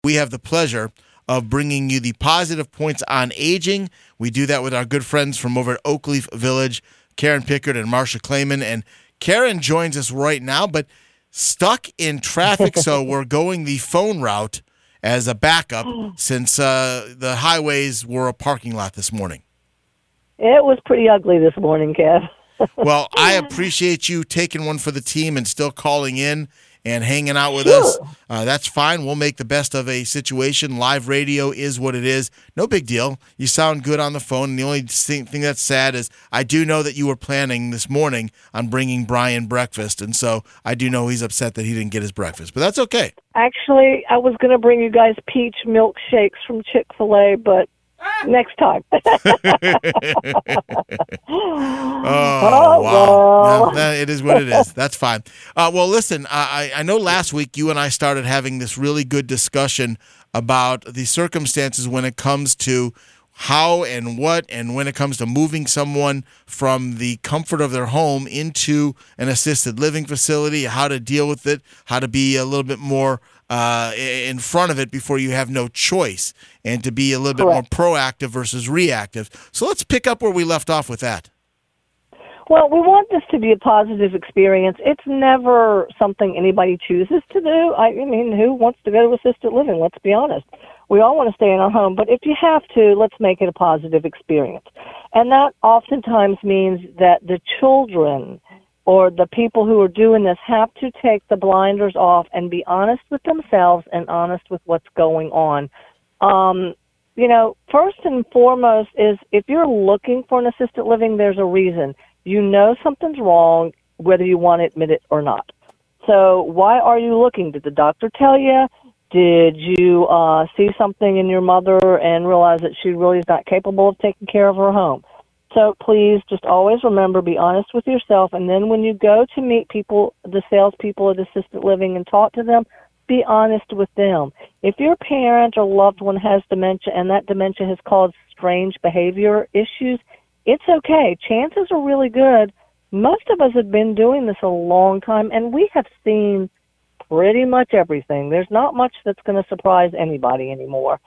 we have the pleasure of bringing you the positive points on aging. We do that with our good friends from over at Oakleaf Village, Karen Pickard and Marsha Clayman. And Karen joins us right now, but stuck in traffic, so we're going the phone route as a backup since the highways were a parking lot this morning. It was pretty ugly this morning, Kev. Well, I appreciate you taking one for the team and still calling in and hanging out with us. That's fine. We'll make the best of a situation. Live radio is what it is. No big deal. You sound good on the phone. And the only thing that's sad is I do know that you were planning this morning on bringing Brian breakfast, and so I do know he's upset that he didn't get his breakfast, but that's okay. Actually, I was going to bring you guys peach milkshakes from Chick-fil-A, but next time. Oh, wow. Yeah, it is what it is. That's fine. Well, listen, I know last week you and I started having this really good discussion about the circumstances when it comes to how and what, and when it comes to moving someone from the comfort of their home into an assisted living facility, how to deal with it, how to be a little bit more in front of it before you have no choice, and to be a little bit more proactive versus reactive. So let's pick up where we left off with that. Well, we want this to be a positive experience. It's never something anybody chooses to do. I mean, who wants to go to assisted living? Let's be honest. We all want to stay in our home, but if you have to, let's make it a positive experience. And that oftentimes means that the children or the people who are doing this have to take the blinders off and be honest with themselves and honest with what's going on. First and foremost is if you're looking for an assisted living, there's a reason. You know something's wrong, whether you want to admit it or not. So why are you looking? Did the doctor tell you? Did you see something in your mother and realize that she really is not capable of taking care of her home? So please just always remember, be honest with yourself. And then when you go to meet people, the salespeople at assisted living, and talk to them, be honest with them. If your parent or loved one has dementia and that dementia has caused strange behavior issues, it's okay. Chances are really good. Most of us have been doing this a long time, and we have seen pretty much everything. There's not much that's going to surprise anybody anymore.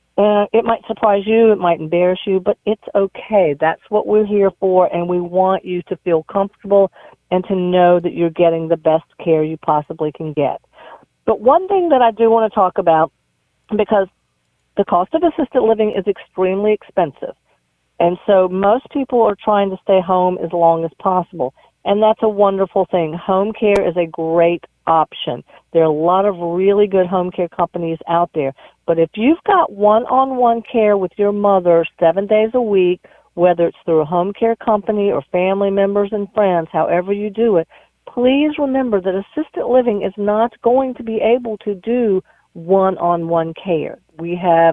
It might surprise you, it might embarrass you, but it's okay. That's what we're here for, and we want you to feel comfortable and to know that you're getting the best care you possibly can get. But one thing that I do want to talk about, because the cost of assisted living is extremely expensive, and so most people are trying to stay home as long as possible, and that's a wonderful thing. Home care is a great option. There are a lot of really good home care companies out there. But if you've got one-on-one care with your mother 7 days a week, whether it's through a home care company or family members and friends, however you do it, please remember that assisted living is not going to be able to do one-on-one care. We have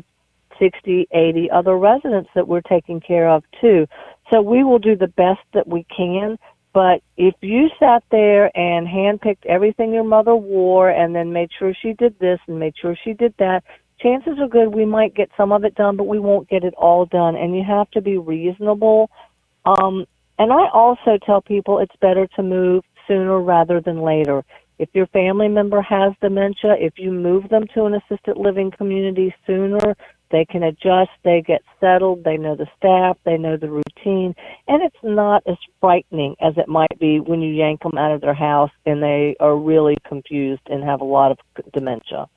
60, 80 other residents that we're taking care of too. So we will do the best that we can. But if you sat there and handpicked everything your mother wore and then made sure she did this and made sure she did that, chances are good we might get some of it done, but we won't get it all done. And you have to be reasonable. And I also tell people it's better to move sooner rather than later. If your family member has dementia, if you move them to an assisted living community sooner, they can adjust, they get settled, they know the staff, they know the routine, and it's not as frightening as it might be when you yank them out of their house and they are really confused and have a lot of dementia.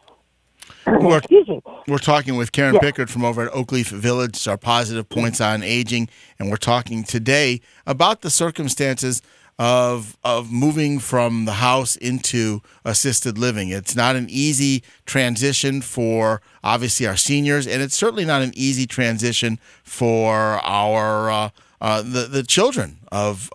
We're talking with Karen Pickard from over at Oakleaf Village. It's our positive points on aging, and we're talking today about the circumstances of moving from the house into assisted living. It's not an easy transition for obviously our seniors, and it's certainly not an easy transition for our the children of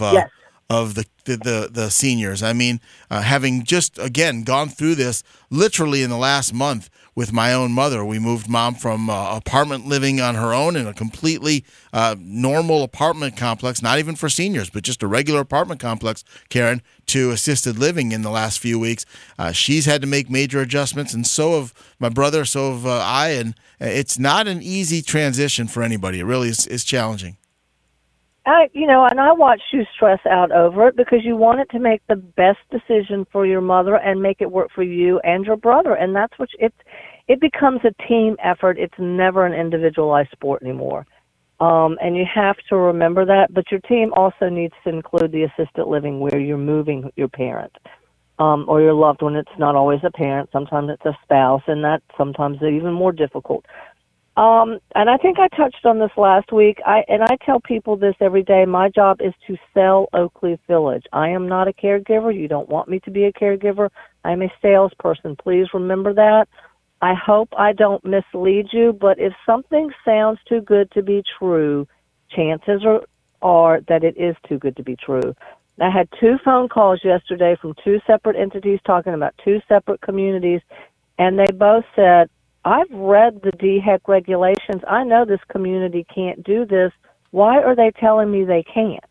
the seniors. I mean, having just again gone through this literally in the last month with my own mother. We moved Mom from apartment living on her own in a completely normal apartment complex, not even for seniors, but just a regular apartment complex, Karen, to assisted living in the last few weeks. She's had to make major adjustments, and so have my brother, so have I, and it's not an easy transition for anybody. It really is challenging. And I watched you stress out over it because you wanted to make the best decision for your mother and make it work for you and your brother. And that's what it becomes a team effort. It's never an individualized sport anymore. And you have to remember that, but your team also needs to include the assisted living where you're moving your parent or your loved one. It's not always a parent. Sometimes it's a spouse, and that sometimes is even more difficult. And I think I touched on this last week. I tell people this every day. My job is to sell Oakleaf Village. I am not a caregiver. You don't want me to be a caregiver. I'm a salesperson. Please remember that. I hope I don't mislead you, but if something sounds too good to be true, chances are that it is too good to be true. I had 2 phone calls yesterday from 2 separate entities talking about 2 separate communities, and they both said, I've read the DHEC regulations. I know this community can't do this. Why are they telling me they can't?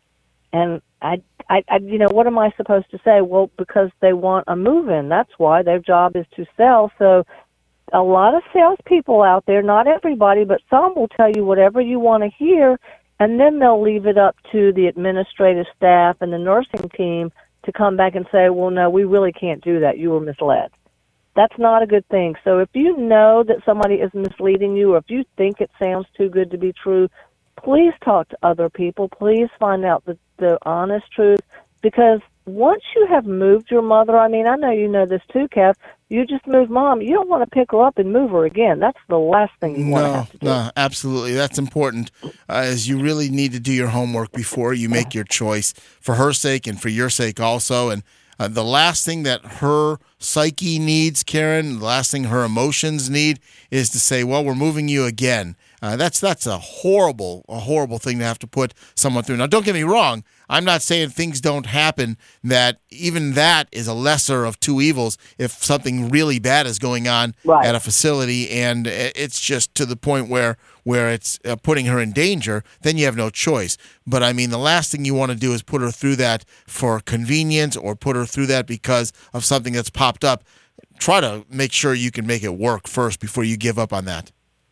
And I what am I supposed to say? Well, because they want a move-in. That's why their job is to sell. So a lot of salespeople out there, not everybody, but some will tell you whatever you want to hear, and then they'll leave it up to the administrative staff and the nursing team to come back and say, well, no, we really can't do that. You were misled. That's not a good thing. So if you know that somebody is misleading you, or if you think it sounds too good to be true, please talk to other people. Please find out the honest truth, because once you have moved your mother, I mean, I know you know this too, Kev, you just moved Mom. You don't want to pick her up and move her again. That's the last thing you want to have to do. No, absolutely. That's important, as you really need to do your homework before you make your choice, for her sake and for your sake also. And the last thing that her psyche needs, Karen, the last thing her emotions need is to say, well, we're moving you again. That's a horrible thing to have to put someone through. Now, don't get me wrong. I'm not saying things don't happen, that even that is a lesser of 2 evils if something really bad is going on at a facility and it's just to the point where it's putting her in danger, then you have no choice. But, I mean, the last thing you want to do is put her through that for convenience or put her through that because of something that's popped up. Try to make sure you can make it work first before you give up on that.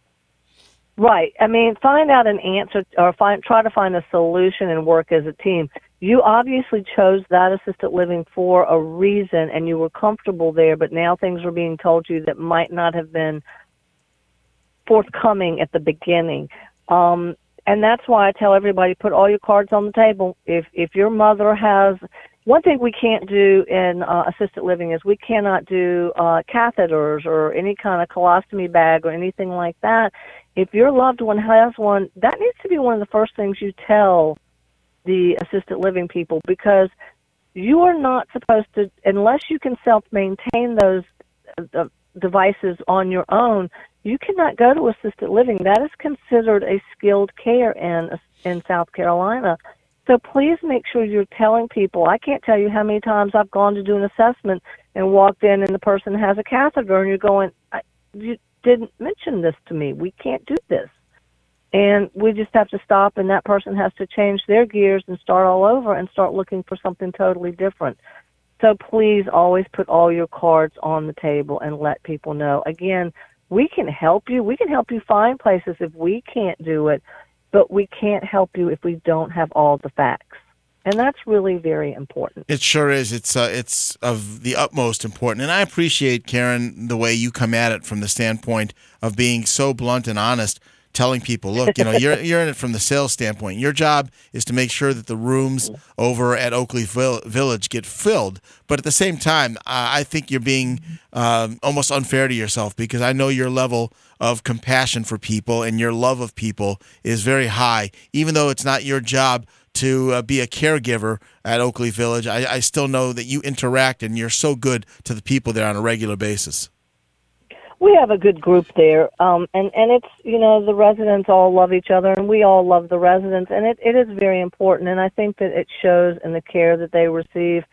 Right. I mean, find out an answer or try to find a solution and work as a team. You obviously chose that assisted living for a reason, and you were comfortable there, but now things are being told you that might not have been forthcoming at the beginning. And that's why I tell everybody, put all your cards on the table. If your mother has... One thing we can't do in assisted living is we cannot do catheters or any kind of colostomy bag or anything like that. If your loved one has one, that needs to be one of the first things you tell the assisted living people, because you are not supposed to, unless you can self-maintain those devices on your own, you cannot go to assisted living. That is considered a skilled care in South Carolina. So please make sure you're telling people. I can't tell you how many times I've gone to do an assessment and walked in and the person has a catheter and you're going, you didn't mention this to me. We can't do this. And we just have to stop, and that person has to change their gears and start all over and start looking for something totally different. So please always put all your cards on the table and let people know. Again, we can help you. We can help you find places if we can't do it, but we can't help you if we don't have all the facts. And that's really very important. It sure is. It's of the utmost important. And I appreciate, Karen, the way you come at it from the standpoint of being so blunt and honest, telling people, look, you're in it from the sales standpoint. Your job is to make sure that the rooms over at Oakleaf Village get filled. But at the same time, I think you're being almost unfair to yourself, because I know your level of compassion for people and your love of people is very high. Even though it's not your job to be a caregiver at Oakleaf Village, I still know that you interact and you're so good to the people there on a regular basis. We have a good group there, and it's, the residents all love each other, and we all love the residents, and it is very important, and I think that it shows in the care that they receive.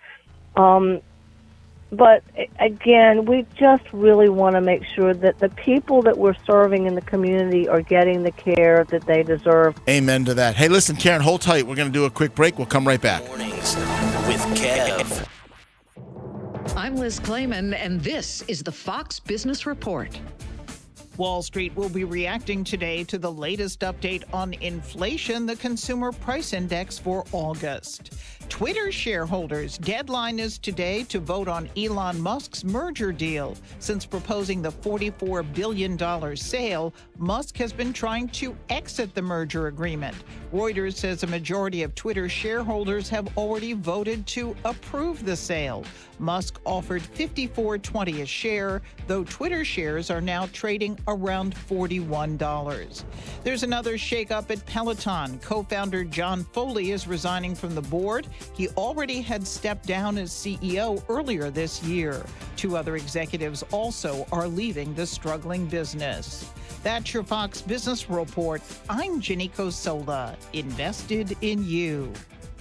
But, again, we just really want to make sure that the people that we're serving in the community are getting the care that they deserve. Amen to that. Hey, listen, Karen, hold tight. We're going to do a quick break. We'll come right back. Mornings with Kev. I'm Liz Clayman, and this is the Fox Business Report. Wall Street will be reacting today to the latest update on inflation, the Consumer Price Index for August. Twitter shareholders' deadline is today to vote on Elon Musk's merger deal. Since proposing the $44 billion sale, Musk has been trying to exit the merger agreement. Reuters says a majority of Twitter shareholders have already voted to approve the sale. Musk offered $54.20 a share, though Twitter shares are now trading around $41. There's another shakeup at Peloton. Co-founder John Foley is resigning from the board. He already had stepped down as CEO earlier this year. 2 other executives also are leaving the struggling business. That's your Fox Business Report. I'm Ginny Cosola, invested in you.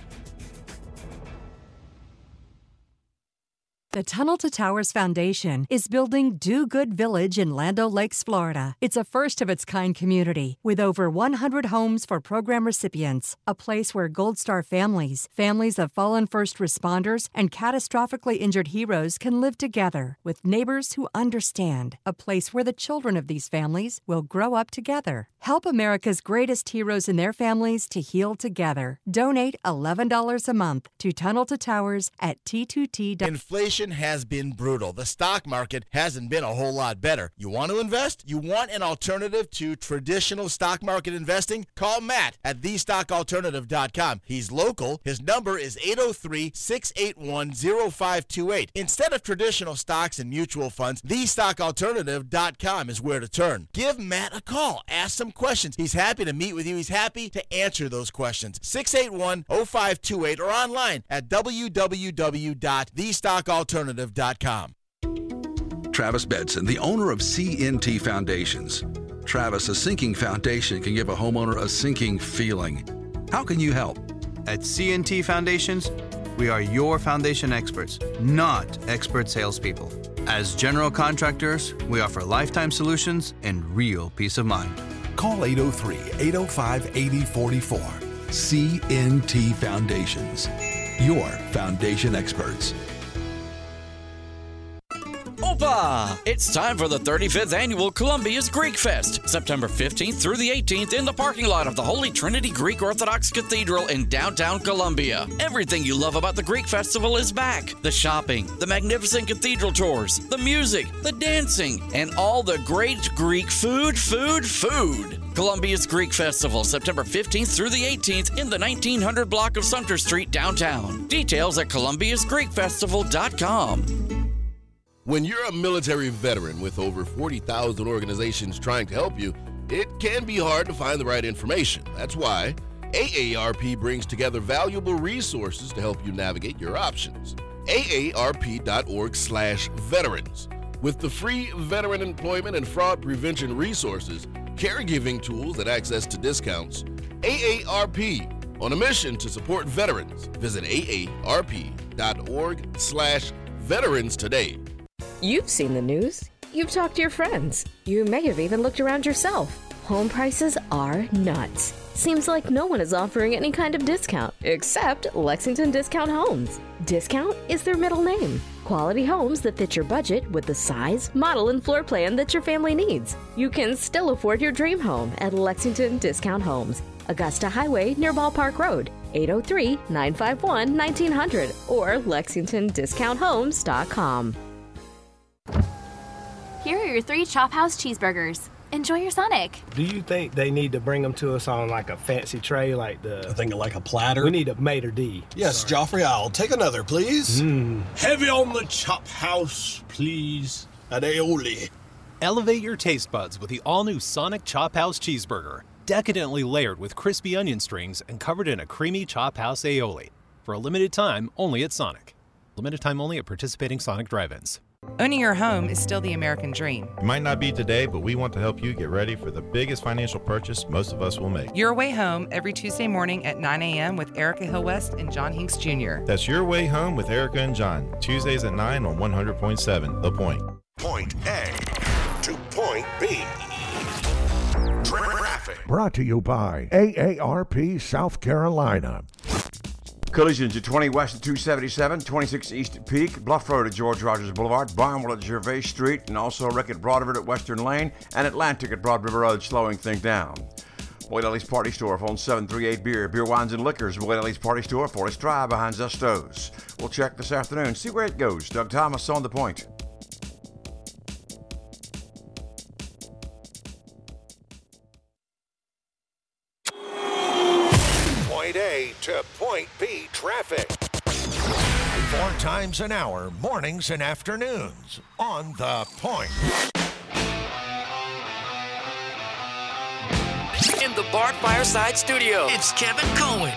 The Tunnel to Towers Foundation is building Do Good Village in Land O'Lakes, Florida. It's a first-of-its-kind community with over 100 homes for program recipients, a place where Gold Star families, families of fallen first responders, and catastrophically injured heroes can live together with neighbors who understand, a place where the children of these families will grow up together. Help America's greatest heroes and their families to heal together. Donate $11 a month to Tunnel to Towers at T2T. Inflation has been brutal. The stock market hasn't been a whole lot better. You want to invest? You want an alternative to traditional stock market investing? Call Matt at thestockalternative.com. He's local. His number is 803-681-0528. Instead of traditional stocks and mutual funds, thestockalternative.com is where to turn. Give Matt a call. Ask some questions. He's happy to meet with you. He's happy to answer those questions. 681-0528 or online at www.thestockalternative.com. Travis Bedson, the owner of CNT Foundations. Travis, a sinking foundation can give a homeowner a sinking feeling. How can you help? At CNT Foundations, we are your foundation experts, not expert salespeople. As general contractors, we offer lifetime solutions and real peace of mind. Call 803-805-8044. CNT Foundations, your foundation experts. Opa! It's time for the 35th Annual Columbia's Greek Fest, September 15th through the 18th in the parking lot of the Holy Trinity Greek Orthodox Cathedral in downtown Columbia. Everything you love about the Greek Festival is back. The shopping, the magnificent cathedral tours, the music, the dancing, and all the great Greek food. Columbia's Greek Festival, September 15th through the 18th in the 1900 block of Sumter Street, downtown. Details at columbiasgreekfestival.com. When you're a military veteran with over 40,000 organizations trying to help you, it can be hard to find the right information. That's why AARP brings together valuable resources to help you navigate your options. AARP.org/veterans. With the free veteran employment and fraud prevention resources, caregiving tools, and access to discounts, AARP, on a mission to support veterans. Visit AARP.org/veterans today. You've seen the news. You've talked to your friends. You may have even looked around yourself. Home prices are nuts. Seems like no one is offering any kind of discount, except Lexington Discount Homes. Discount is their middle name. Quality homes that fit your budget with the size, model, and floor plan that your family needs. You can still afford your dream home at Lexington Discount Homes. Augusta Highway near Ballpark Road, 803-951-1900 or LexingtonDiscountHomes.com. Here are your 3 Chop House cheeseburgers. Enjoy your Sonic. Do you think they need to bring them to us on like a fancy tray, like I think like a platter? We need a maitre d'. Yes, sorry. Joffrey, I'll take another, please. Heavy on the Chop House, please. An aioli. Elevate your taste buds with the all-new Sonic Chop House cheeseburger. Decadently layered with crispy onion strings and covered in a creamy Chop House aioli. For a limited time, only at Sonic. Limited time only at participating Sonic drive-ins. Owning your home is still the American dream. It might not be today, but we want to help you get ready for the biggest financial purchase most of us will make. Your Way Home every Tuesday morning at 9 a.m. with Erica Hillwest and John Hinks Jr. That's Your Way Home with Erica and John. Tuesdays at 9 on 100.7 The Point. Point A to Point B. Traffic. Brought to you by AARP South Carolina. Collisions at 20 West at 277, 26 East at Peak, Bluff Road at George Rogers Boulevard, Barnwell at Gervais Street, and also wreck at Broad River at Western Lane, and Atlantic at Broad River Road, slowing things down. Boyd Ellie's Party Store, phone 738 Beer, Beer, Wines, and Liquors. Boyd Ellie's Party Store, Forest Drive behind Zesto's. We'll check this afternoon, see where it goes. Doug Thomas on the point. Point A to Point B traffic. 4 times an hour, mornings and afternoons, on The Point. In the Bart Fireside Studio, it's Kevin Cohen.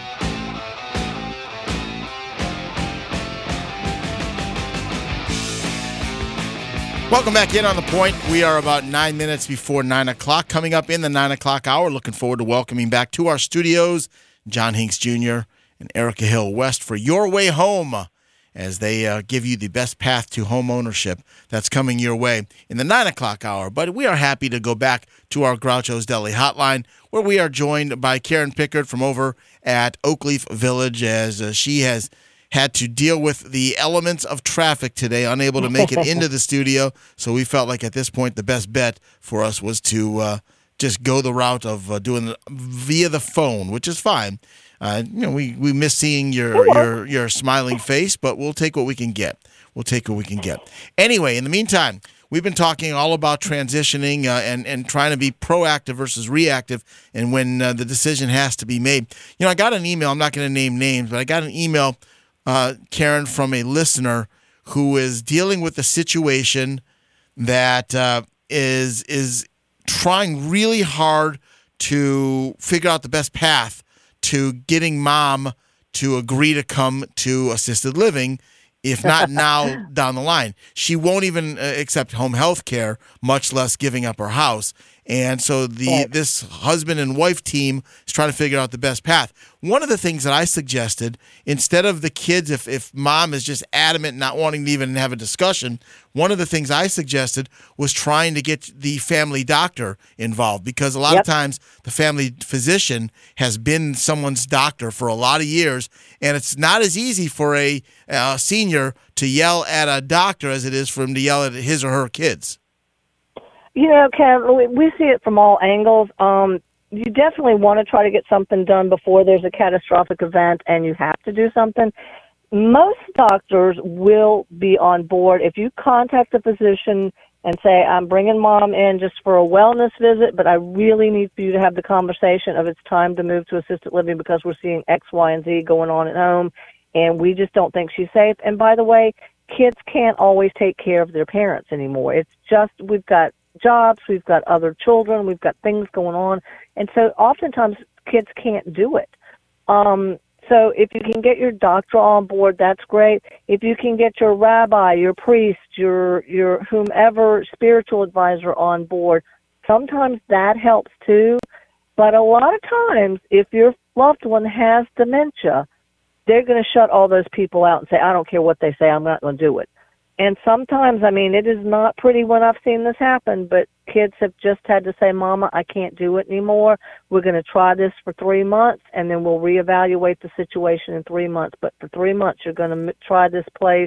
Welcome back in on The Point. We are about 9 minutes before 9 o'clock. Coming up in the 9 o'clock hour, looking forward to welcoming back to our studios John Hinks Jr. and Erica Hill West for Your Way Home, as they give you the best path to home ownership that's coming your way in the 9 o'clock hour. But we are happy to go back to our Groucho's Deli hotline, where we are joined by Karen Pickard from over at Oakleaf Village, as she has had to deal with the elements of traffic today, unable to make it into the studio. So we felt like at this point the best bet for us was to just go the route of doing it via the phone, which is fine. We miss seeing your smiling face, but we'll take what we can get. Anyway, in the meantime, we've been talking all about transitioning and trying to be proactive versus reactive, and when the decision has to be made. I got an email. I'm not going to name names, but I got an email, Karen, from a listener who is dealing with a situation that is trying really hard to figure out the best path to getting mom to agree to come to assisted living, if not now, down the line. She won't even accept home health care, much less giving up her house. And so this husband and wife team is trying to figure out the best path. One of the things that I suggested, instead of the kids, if mom is just adamant not wanting to even have a discussion, one of the things I suggested was trying to get the family doctor involved, because a lot of times the family physician has been someone's doctor for a lot of years, and it's not as easy for a senior to yell at a doctor as it is for him to yell at his or her kids. Kev, we see it from all angles. You definitely want to try to get something done before there's a catastrophic event and you have to do something. Most doctors will be on board. If you contact the physician and say, I'm bringing mom in just for a wellness visit, but I really need for you to have the conversation of it's time to move to assisted living because we're seeing X, Y, and Z going on at home, and we just don't think she's safe. And by the way, kids can't always take care of their parents anymore. It's just we've got jobs, we've got other children, we've got things going on, and so oftentimes kids can't do it. So if you can get your doctor on board, that's great. If you can get your rabbi, your priest, your whomever spiritual advisor on board, sometimes that helps too. But a lot of times, if your loved one has dementia, they're going to shut all those people out and say, I don't care what they say, I'm not going to do it. And sometimes, it is not pretty when I've seen this happen, but kids have just had to say, Mama, I can't do it anymore. We're going to try this for 3 months, and then we'll reevaluate the situation in 3 months. But for 3 months, you're going to try this place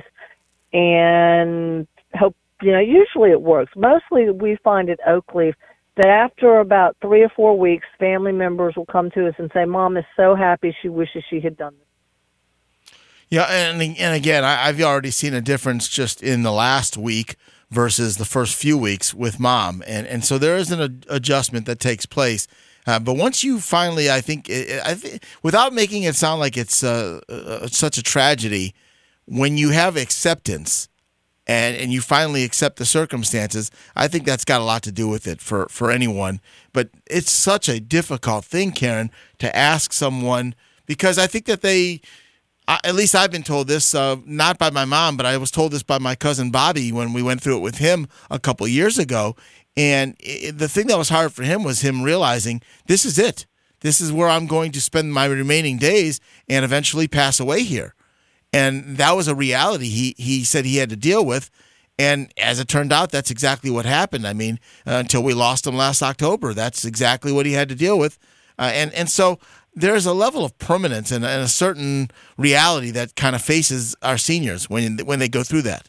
and hope, usually it works. Mostly we find at Oakleaf that after about 3 or 4 weeks, family members will come to us and say, Mom is so happy she wishes she had done this. Yeah, and again, I've already seen a difference just in the last week versus the first few weeks with mom. And so there is an adjustment that takes place. But once you finally, I think, without making it sound like it's such a tragedy, when you have acceptance and you finally accept the circumstances, I think that's got a lot to do with it for anyone. But it's such a difficult thing, Karen, to ask someone, because I think that at least I've been told this, not by my mom, but I was told this by my cousin Bobby when we went through it with him a couple of years ago. And the thing that was hard for him was him realizing this is it. This is where I'm going to spend my remaining days and eventually pass away here. And that was a reality he said he had to deal with. And as it turned out, that's exactly what happened. Until we lost him last October, that's exactly what he had to deal with. And so there's a level of permanence and a certain reality that kind of faces our seniors when they go through that.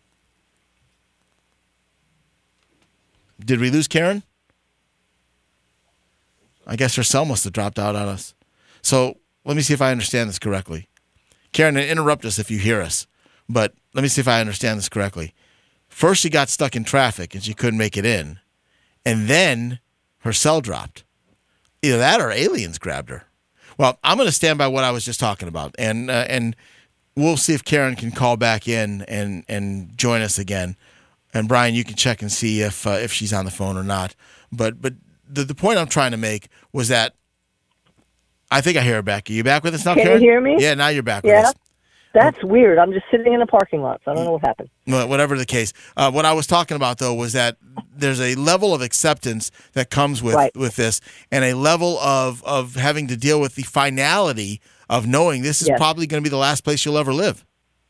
Did we lose Karen? I guess her cell must have dropped out on us. So let me see if I understand this correctly. Karen, interrupt us if you hear us, but let me see if I understand this correctly. First, she got stuck in traffic and she couldn't make it in, and then her cell dropped. Either that or aliens grabbed her. Well, I'm going to stand by what I was just talking about, and we'll see if Karen can call back in and join us again. And Brian, you can check and see if she's on the phone or not. But the point I'm trying to make was that I think I hear her back. Are you back with us now, Can Karen? you hear me? Yeah, now you're back with us. That's weird. I'm just sitting in a parking lot, so I don't know what happened. Well, whatever the case. What I was talking about, though, was that there's a level of acceptance that comes with this, and a level of having to deal with the finality of knowing this is probably going to be the last place you'll ever live.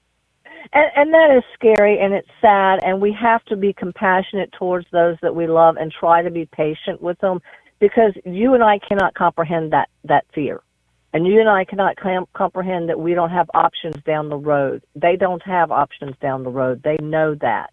And that is scary, and it's sad, and we have to be compassionate towards those that we love and try to be patient with them, because you and I cannot comprehend that fear. And you and I cannot comprehend that we don't have options down the road. They don't have options down the road. They know that.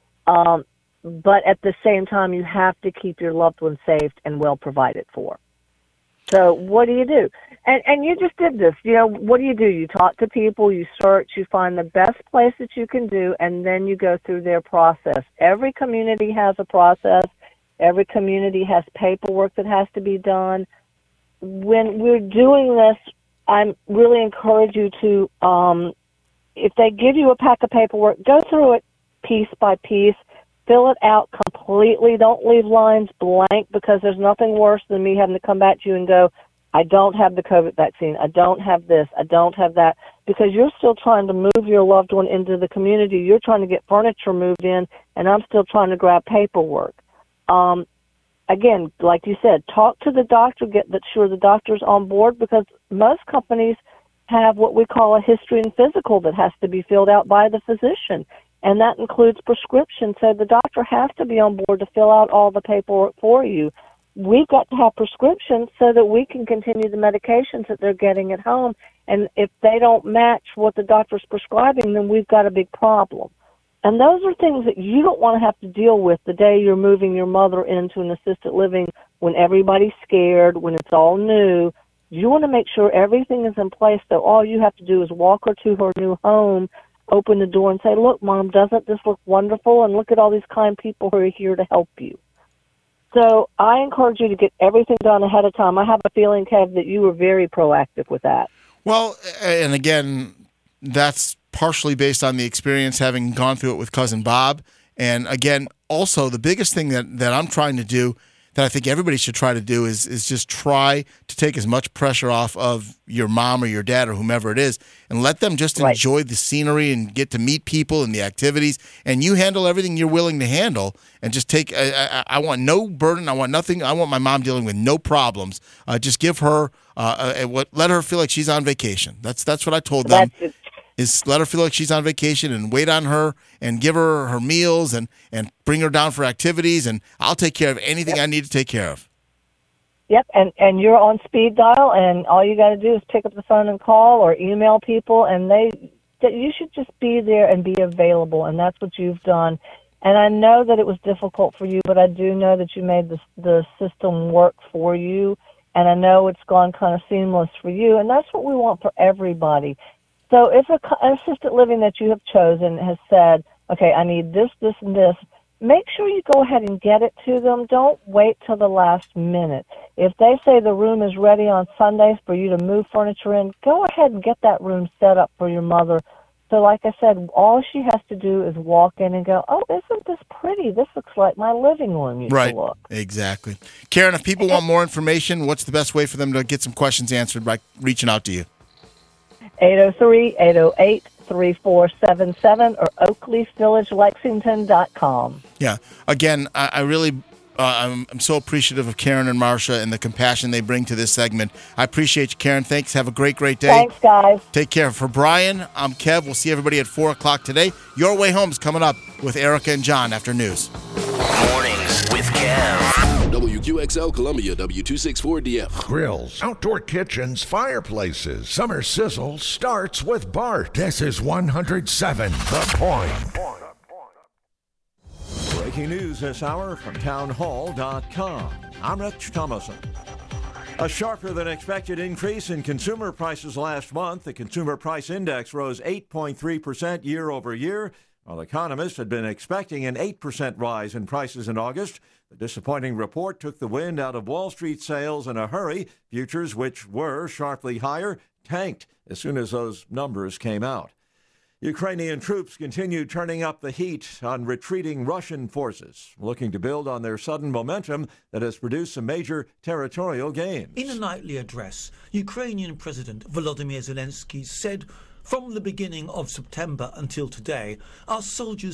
But at the same time, you have to keep your loved ones safe and well provided for. So what do you do? And you just did this. You know, what do? You talk to people, you search, you find the best place that you can do, and then you go through their process. Every community has a process. Every community has paperwork that has to be done. When we're doing this, I really encourage you to, if they give you a pack of paperwork, go through it piece by piece, fill it out completely. Don't leave lines blank, because there's nothing worse than me having to come back to you and go, I don't have the COVID vaccine, I don't have this, I don't have that, because you're still trying to move your loved one into the community. You're trying to get furniture moved in, and I'm still trying to grab paperwork. Again, like you said, talk to the doctor, get sure the doctor's on board, because most companies have what we call a history and physical that has to be filled out by the physician, and that includes prescriptions. So the doctor has to be on board to fill out all the paperwork for you. We've got to have prescriptions so that we can continue the medications that they're getting at home, and if they don't match what the doctor's prescribing, then we've got a big problem. And those are things that you don't want to have to deal with the day you're moving your mother into an assisted living, when everybody's scared, when it's all new. You want to make sure everything is in place, so all you have to do is walk her to her new home, open the door, and say, look, Mom, doesn't this look wonderful? And look at all these kind people who are here to help you. So I encourage you to get everything done ahead of time. I have a feeling, Kev, that you were very proactive with that. Well, and again, that's partially based on the experience having gone through it with Cousin Bob. And again, also the biggest thing that I'm trying to do, that I think everybody should try to do, is just try to take as much pressure off of your mom or your dad or whomever it is, and let them just enjoy the scenery and get to meet people and the activities. And you handle everything you're willing to handle, and just take, I want no burden. I want nothing. I want my mom dealing with no problems. Just give her, let her feel like she's on vacation. That's what I told them. Is let her feel like she's on vacation, and wait on her and give her her meals and bring her down for activities, and I'll take care of anything I need to take care of. Yep, and you're on speed dial, and all you got to do is pick up the phone and call or email people, and you should just be there and be available, and that's what you've done. And I know that it was difficult for you, but I do know that you made the system work for you, and I know it's gone kind of seamless for you, and that's what we want for everybody. So if an assisted living that you have chosen has said, okay, I need this, this, and this, make sure you go ahead and get it to them. Don't wait till the last minute. If they say the room is ready on Sundays for you to move furniture in, go ahead and get that room set up for your mother. So like I said, all she has to do is walk in and go, oh, isn't this pretty? This looks like my living room used to look. Exactly. Karen, if people want more information, what's the best way for them to get some questions answered by reaching out to you? 803-808-3477 or oakleafvillagelexington.com. Yeah. Again, I really, I'm so appreciative of Karen and Marcia and the compassion they bring to this segment. I appreciate you, Karen. Thanks. Have a great day. Thanks, guys. Take care. For Brian, I'm Kev. We'll see everybody at 4 o'clock today. Your Way Home is coming up with Erica and John after news. Mornings with Kev. WQXL Columbia, W264DF. Grills, outdoor kitchens, fireplaces. Summer sizzle starts with Bart. This is 107 The Point. Breaking news this hour from townhall.com. I'm Rich Thomason. A sharper than expected increase in consumer prices last month. The Consumer Price Index rose 8.3% year over year, while economists had been expecting an 8% rise in prices in August. The disappointing report took the wind out of Wall Street sales in a hurry. Futures, which were sharply higher, tanked as soon as those numbers came out. Ukrainian troops continue turning up the heat on retreating Russian forces, looking to build on their sudden momentum that has produced some major territorial gains. In a nightly address, Ukrainian President Volodymyr Zelensky said, "From the beginning of September until today, our soldiers